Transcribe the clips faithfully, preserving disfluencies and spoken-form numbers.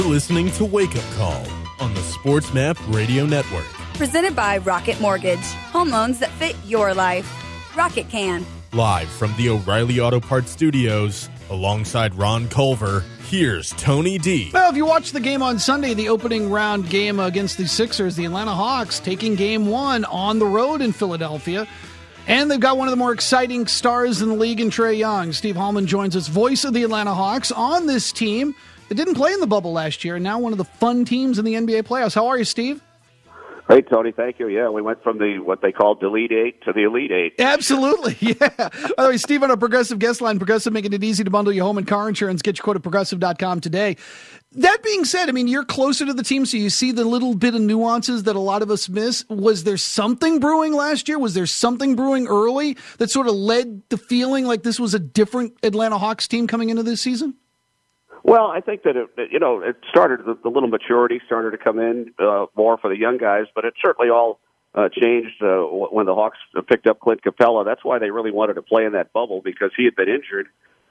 listening to Wake Up Call on the Sports Map Radio Network. Presented by Rocket Mortgage. Home loans that fit your life. Rocket can. Live from the O'Reilly Auto Parts Studios, alongside Ron Culver, here's Tony D. Well, if you watched the game on Sunday, the opening round game against the Sixers, the Atlanta Hawks taking game one on the road in Philadelphia. And they've got one of the more exciting stars in the league in Trae Young. Steve Hallman joins us, voice of the Atlanta Hawks, on this team that didn't play in the bubble last year, and now one of the fun teams in the N B A playoffs. How are you, Steve? Great, Tony. Thank you. Yeah, we went from the what they call Delete Eight to the Elite Eight. Absolutely, yeah. By the way, Steve on a Progressive guest line. Progressive making it easy to bundle your home and car insurance. Get your quote at progressive dot com today. That being said, I mean, you're closer to the team, so you see the little bit of nuances that a lot of us miss. Was there something brewing last year? Was there something brewing early that sort of led the feeling like this was a different Atlanta Hawks team coming into this season? Well, I think that, it, you know, it started, the, the little maturity started to come in uh, more for the young guys, but it certainly all uh, changed uh, when the Hawks picked up Clint Capella. That's why they really wanted to play in that bubble, because he had been injured,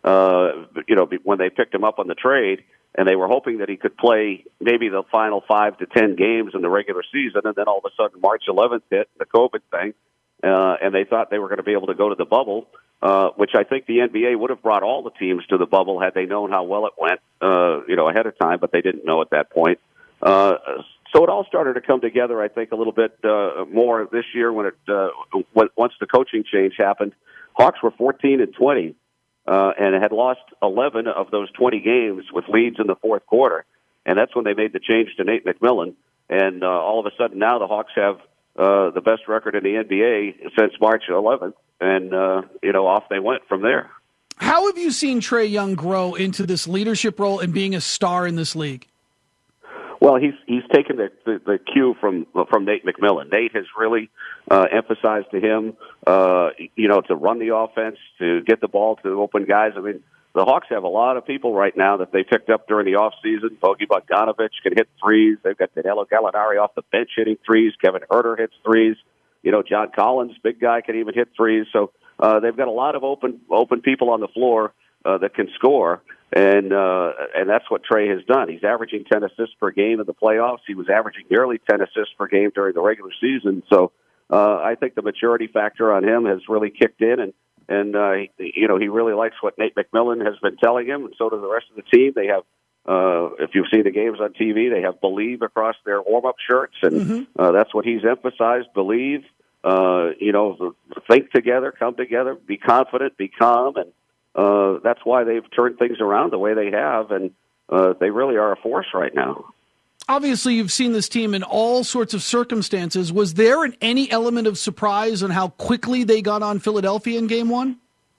uh, you know, when they picked him up on the trade, and they were hoping that he could play maybe the final five to ten games in the regular season, and then all of a sudden March eleventh hit, the COVID thing, uh, and they thought they were going to be able to go to the bubble. Uh, which I think the N B A would have brought all the teams to the bubble had they known how well it went, uh, you know, ahead of time, but they didn't know at that point. Uh, so it all started to come together, I think, a little bit uh, more this year when it uh, when, once the coaching change happened. Hawks were fourteen and twenty, uh, and had lost eleven of those twenty games with leads in the fourth quarter, and that's when they made the change to Nate McMillan. And uh, all of a sudden now the Hawks have uh, the best record in the N B A since March eleventh. And, uh, you know, off they went from there. How have you seen Trae Young grow into this leadership role and being a star in this league? Well, he's he's taken the, the, the cue from from Nate McMillan. Nate has really uh, emphasized to him, uh, you know, to run the offense, to get the ball to open guys. I mean, the Hawks have a lot of people right now that they picked up during the offseason. Bogey Bogdanovic can hit threes. They've got Danilo Gallinari off the bench hitting threes. Kevin Huerter hits threes. You know, John Collins, big guy, can even hit threes. So uh, they've got a lot of open open people on the floor uh, that can score, and uh, and that's what Trae has done. He's averaging ten assists per game in the playoffs. He was averaging nearly ten assists per game during the regular season. So uh, I think the maturity factor on him has really kicked in, and and uh, he, you know he really likes what Nate McMillan has been telling him, and so does the rest of the team. They have. Uh, if you've seen the games on T V, they have Believe across their warm-up shirts, and mm-hmm. uh, that's what he's emphasized, Believe. Uh, you know, think together, come together, be confident, be calm, and uh, that's why they've turned things around the way they have, and uh, they really are a force right now. Obviously, you've seen this team in all sorts of circumstances. Was there an, any element of surprise on how quickly they got on Philadelphia in Game One?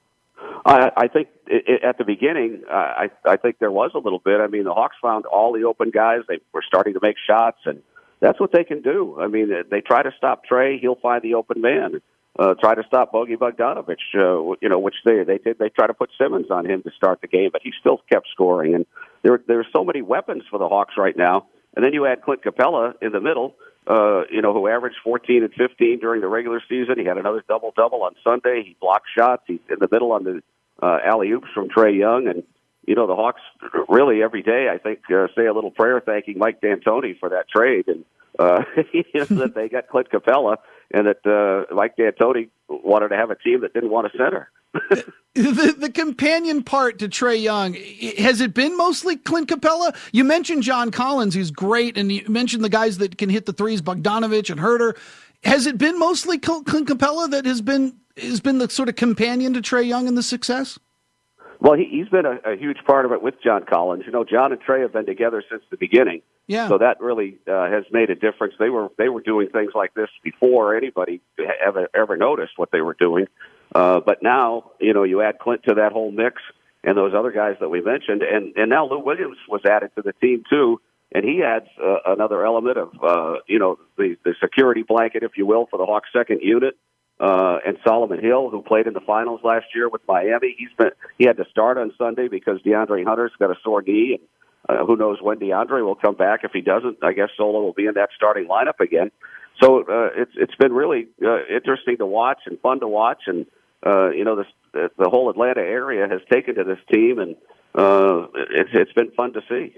I, I think it, it, at the beginning, uh, I, I think there was a little bit. I mean, the Hawks found all the open guys. They were starting to make shots, and that's what they can do. I mean, they try to stop Trae, he'll find the open man. Uh, try to stop Bogey Bogdanovic, uh, you know, which they they did. They tried to put Simmons on him to start the game, but he still kept scoring. And there there's so many weapons for the Hawks right now. And then you add Clint Capella in the middle, uh, you know, who averaged fourteen and fifteen during the regular season. He had another double-double on Sunday. He blocked shots. He's in the middle on the uh, alley-oops from Trae Young. And, you know, the Hawks really every day, I think, uh, say a little prayer thanking Mike D'Antoni for that trade. And uh, you know, that they got Clint Capella, and that uh, Mike D'Antoni wanted to have a team that didn't want a center. the, the companion part to Trae Young, has it been mostly Clint Capella? You mentioned John Collins, who's great, and you mentioned the guys that can hit the threes, Bogdanovic and Huerter. Has it been mostly Clint Capella that has been has been the sort of companion to Trae Young in the success? Well, he, he's been a, a huge part of it with John Collins. You know, John and Trae have been together since the beginning. Yeah. So that really uh, has made a difference. They were they were doing things like this before anybody ever ever noticed what they were doing. Uh, but now, you know, you add Clint to that whole mix and those other guys that we mentioned, and and now Lou Williams was added to the team too, and he adds uh, another element of uh, you know the the security blanket, if you will, for the Hawks' second unit. Uh, and Solomon Hill, who played in the finals last year with Miami, he's been he had to start on Sunday because DeAndre Hunter's got a sore knee, and uh, who knows when DeAndre will come back. If he doesn't, I guess Solo will be in that starting lineup again. So uh, it's it's been really uh, interesting to watch and fun to watch, and uh, you know this, the, the whole Atlanta area has taken to this team, and uh, it's it's been fun to see.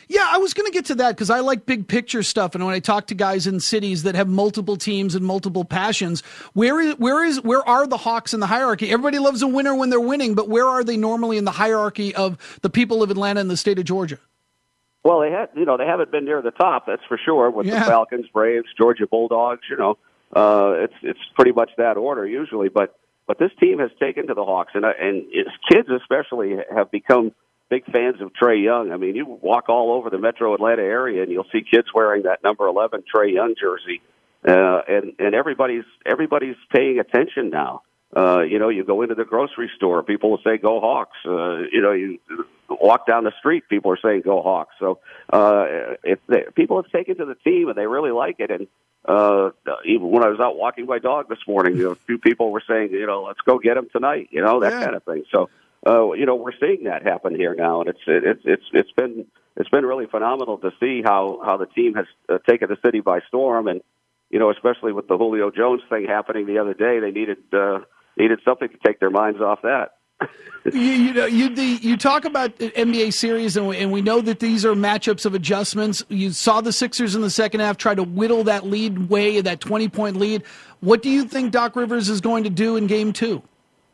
Yeah, I was going to get to that because I like big picture stuff, and when I talk to guys in cities that have multiple teams and multiple passions, where is where is where are the Hawks in the hierarchy? Everybody loves a winner when they're winning, but where are they normally in the hierarchy of the people of Atlanta and the state of Georgia? Well, they had, you know, they haven't been near the top, that's for sure. With yeah. the Falcons, Braves, Georgia Bulldogs, you know, uh, it's it's pretty much that order usually. But but this team has taken to the Hawks, and and its kids especially have become big fans of Trae Young. I mean, you walk all over the metro Atlanta area and you'll see kids wearing that number eleven Trae Young jersey. Uh, and, and everybody's, everybody's paying attention now. Uh, you know, you go into the grocery store, people will say, go Hawks. Uh, you know, you walk down the street, people are saying, go Hawks. So, uh, if they, people have taken to the team and they really like it. And, uh, even when I was out walking my dog this morning, you know, a few people were saying, you know, let's go get him tonight, you know, that yeah. kind of thing. So, Uh, you know, we're seeing that happen here now, and it's it's it's it's been it's been really phenomenal to see how, how the team has uh, taken the city by storm, and you know, especially with the Julio Jones thing happening the other day, they needed uh, needed something to take their minds off that. you, you know, you the you talk about N B A series, and we, and we know that these are matchups of adjustments. You saw the Sixers in the second half try to whittle that lead away, that twenty point lead. What do you think Doc Rivers is going to do in Game Two?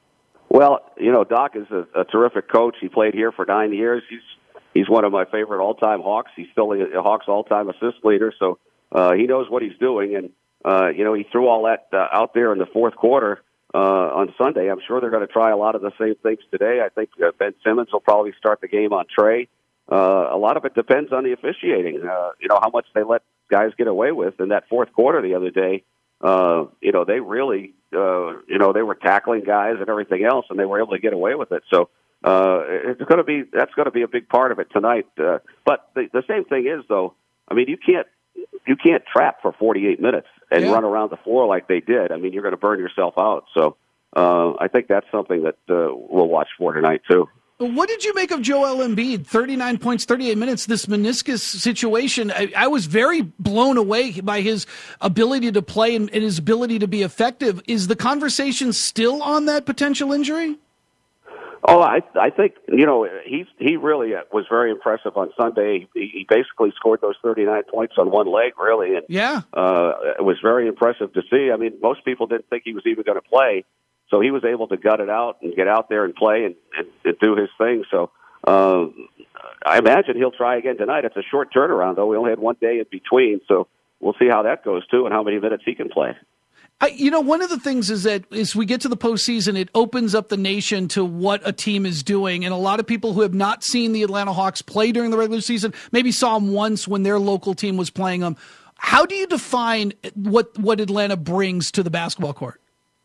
Well, you know, Doc is a, a terrific coach. He played here for nine years. He's he's one of my favorite all-time Hawks. He's still a, a Hawks all-time assist leader, so uh, he knows what he's doing. And uh, you know, he threw all that uh, out there in the fourth quarter uh, on Sunday. I'm sure they're going to try a lot of the same things today. I think uh, Ben Simmons will probably start the game on Trae. Uh, a lot of it depends on the officiating. Uh, you know, how much they let guys get away with in that fourth quarter the other day. Uh, you know, they really, uh, you know, they were tackling guys and everything else, and they were able to get away with it. So uh, it's going to be that's going to be a big part of it tonight. Uh, but the, the same thing is, though, I mean, you can't you can't trap for forty-eight minutes and yeah. run around the floor like they did. I mean, you're going to burn yourself out. So uh, I think that's something that uh, we'll watch for tonight too. What did you make of Joel Embiid? thirty-nine points, thirty-eight minutes, this meniscus situation. I, I was very blown away by his ability to play and, and his ability to be effective. Is the conversation still on that potential injury? Oh, I I think, you know, he, he really was very impressive on Sunday. He, he basically scored those thirty-nine points on one leg, really. And, yeah. Uh, it was very impressive to see. I mean, most people didn't think he was even going to play. So he was able to gut it out and get out there and play and, and, and do his thing. So uh, I imagine he'll try again tonight. It's a short turnaround, though. We only had one day in between, so we'll see how that goes, too, and how many minutes he can play. I, you know, one of the things is that as we get to the postseason, it opens up the nation to what a team is doing. And a lot of people who have not seen the Atlanta Hawks play during the regular season maybe saw them once when their local team was playing them. How do you define what, what Atlanta brings to the basketball court?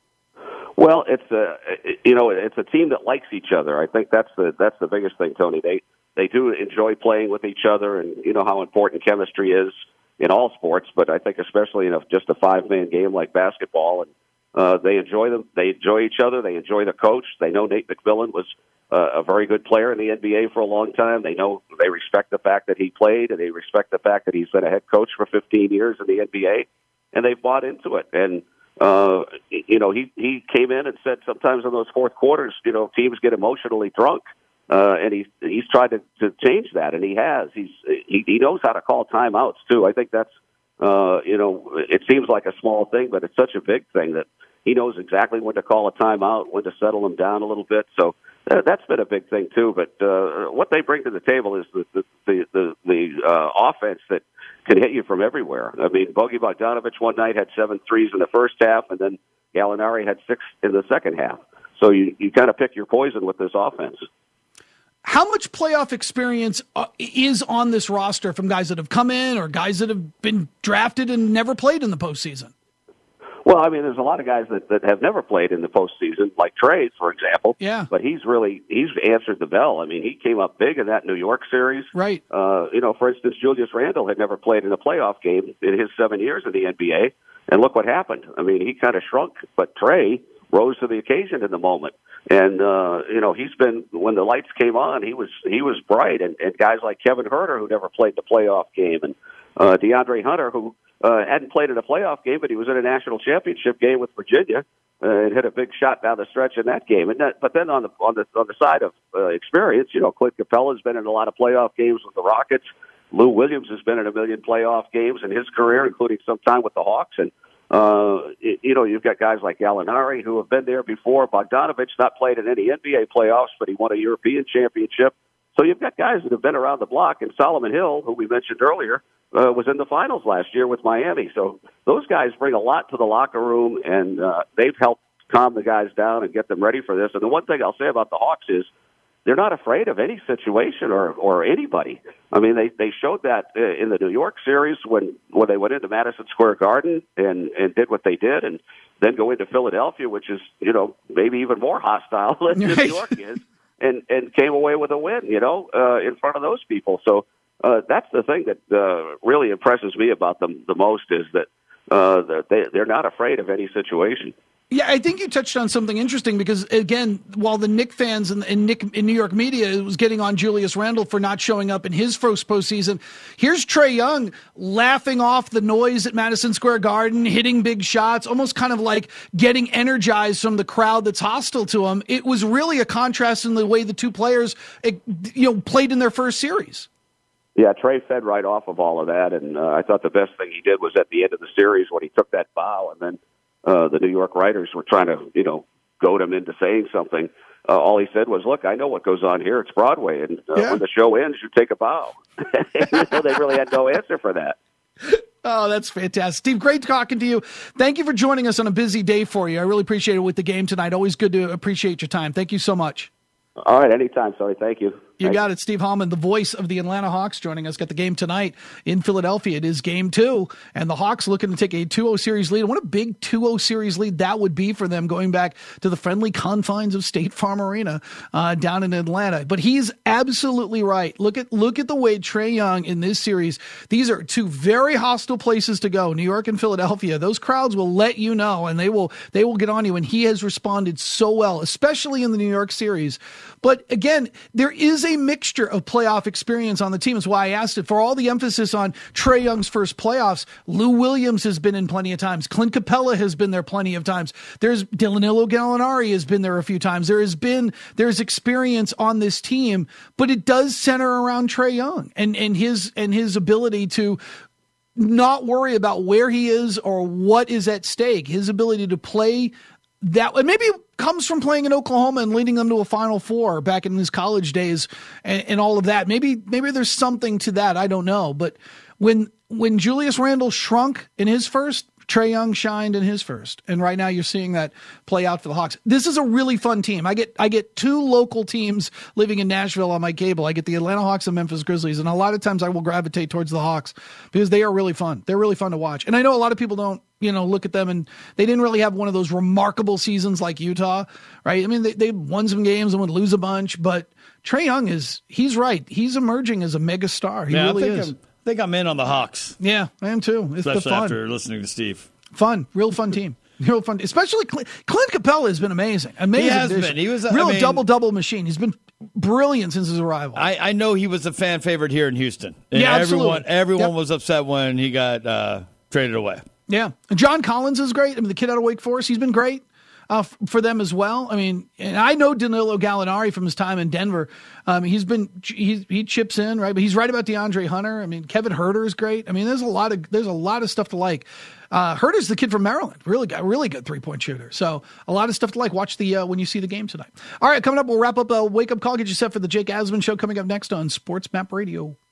Well, it's a you know it's a team that likes each other. I think that's the that's the biggest thing, Tony. They they do enjoy playing with each other, and you know how important chemistry is in all sports. But I think especially in a, just a five man game like basketball, and uh, they enjoy them. They enjoy each other. They enjoy the coach. They know Nate McMillan was uh, a very good player in the N B A for a long time. They know they respect the fact that he played, and they respect the fact that he's been a head coach for fifteen years in the N B A, and they've bought into it. And Uh, you know, he, he came in and said sometimes in those fourth quarters, you know, teams get emotionally drunk. Uh, and he's, he's tried to, to change that, and he has. He's, he, he knows how to call timeouts, too. I think that's, uh, you know, it seems like a small thing, but it's such a big thing that he knows exactly when to call a timeout, when to settle them down a little bit. So uh, that's been a big thing, too. But uh, what they bring to the table is the, the, the, the, the uh, offense that can hit you from everywhere. I mean, Bogey Bogdanovic one night had seven threes in the first half, and then Gallinari had six in the second half. So you, you kind of pick your poison with this offense. How much playoff experience uh, is on this roster from guys that have come in or guys that have been drafted and never played in the postseason? Well, I mean, there's a lot of guys that, that have never played in the postseason, like Trae, for example. Yeah. But he's really, he's answered the bell. I mean, he came up big in that New York series. Right. Uh, you know, for instance, Julius Randle had never played in a playoff game in his seven years in the N B A. And look what happened. I mean, he kind of shrunk, but Trae rose to the occasion in the moment. And, uh, you know, he's been, when the lights came on, he was, he was bright. And, and guys like Kevin Huerter, who never played the playoff game, and uh, DeAndre Hunter, who, Uh, hadn't played in a playoff game, but he was in a national championship game with Virginia uh, and hit a big shot down the stretch in that game. And that, but then on the on the on the side of uh, experience, you know, Clint Capella's been in a lot of playoff games with the Rockets. Lou Williams has been in a million playoff games in his career, including some time with the Hawks. And, uh, you know, you've got guys like Gallinari who have been there before. Bogdanovich not played in any N B A playoffs, but he won a European championship. So you've got guys that have been around the block. And Solomon Hill, who we mentioned earlier, uh, was in the finals last year with Miami. So those guys bring a lot to the locker room, and uh, they've helped calm the guys down and get them ready for this. And the one thing I'll say about the Hawks is they're not afraid of any situation or, or anybody. I mean, they, they showed that in the New York series when, when they went into Madison Square Garden and, and did what they did, and then go into Philadelphia, which is, you know, maybe even more hostile than New York is, and, and came away with a win, you know, uh, in front of those people. So uh, that's the thing that uh, really impresses me about them the most, is that uh, they, they're not afraid of any situation. Yeah, I think you touched on something interesting because, again, while the Knick fans and, and Nick in New York media was getting on Julius Randle for not showing up in his first postseason, here's Trae Young laughing off the noise at Madison Square Garden, hitting big shots, almost kind of like getting energized from the crowd that's hostile to him. It was really a contrast in the way the two players, you know, played in their first series. Yeah, Trae fed right off of all of that, and uh, I thought the best thing he did was at the end of the series when he took that bow, and then Uh, the New York writers were trying to, you know, goad him into saying something. Uh, all he said was, look, I know what goes on here. It's Broadway. And uh, yeah. when the show ends, you take a bow. So they really had no answer for that. Oh, that's fantastic. Steve, great talking to you. Thank you for joining us on a busy day for you. I really appreciate it with the game tonight. Always good to appreciate your time. Thank you so much. All right, anytime, Sorry, Thank you. You Thanks. got it. Steve Hallman, the voice of the Atlanta Hawks, joining us. Got the game tonight in Philadelphia. It is game two, and the Hawks looking to take a two oh series lead. What a big two oh series lead that would be for them, going back to the friendly confines of State Farm Arena uh, down in Atlanta. But he's absolutely right. Look at look at the way Trae Young in this series. These are two very hostile places to go, New York and Philadelphia. Those crowds will let you know, and they will they will get on you. And he has responded so well, especially in the New York series. But again, there is a mixture of playoff experience on the team. That's why I asked it. For all the emphasis on Trae Young's first playoffs, Lou Williams has been in plenty of times. Clint Capella has been there plenty of times. There's Danilo Gallinari has been there a few times. There has been, there's experience on this team, but it does center around Trae Young and, and his, and his ability to not worry about where he is or what is at stake. His ability to play that, and maybe it comes from playing in Oklahoma and leading them to a Final Four back in his college days and, and all of that. Maybe maybe there's something to that. I don't know. But when when Julius Randle shrunk in his first, Trae Young shined in his first. And right now you're seeing that play out for the Hawks. This is a really fun team. I get I get two local teams living in Nashville on my cable. I get the Atlanta Hawks and Memphis Grizzlies. And a lot of times I will gravitate towards the Hawks because they are really fun. They're really fun to watch. And I know a lot of people don't, you know, look at them and they didn't really have one of those remarkable seasons like Utah, right? I mean, they, they won some games and would lose a bunch, but Trae Young is, he's right. He's emerging as a mega star. He yeah, really I think is. I'm, I think I'm in on the Hawks. Yeah, I am too. It's Especially the fun. after listening to Steve. Fun, real fun team. Real fun. Especially Clint, Clint Capella has been amazing. Amazing. He has addition. been. He was a, real I mean, double-double machine. He's been brilliant since his arrival. I, I know he was a fan favorite here in Houston. And yeah, absolutely. Everyone, everyone yep. was upset when he got uh, traded away. Yeah. And John Collins is great. I mean, the kid out of Wake Forest, he's been great uh, f- for them as well. I mean, and I know Danilo Gallinari from his time in Denver. Um, he's been, he, he chips in, right? But he's right about DeAndre Hunter. I mean, Kevin Huerter is great. I mean, there's a lot of, there's a lot of stuff to like. Uh, Huerter's the kid from Maryland. Really got really good three-point shooter. So a lot of stuff to like. Watch the uh, when you see the game tonight. All right, coming up, we'll wrap up a wake-up call. Get you set for the Jake Asman Show coming up next on Sports Map Radio.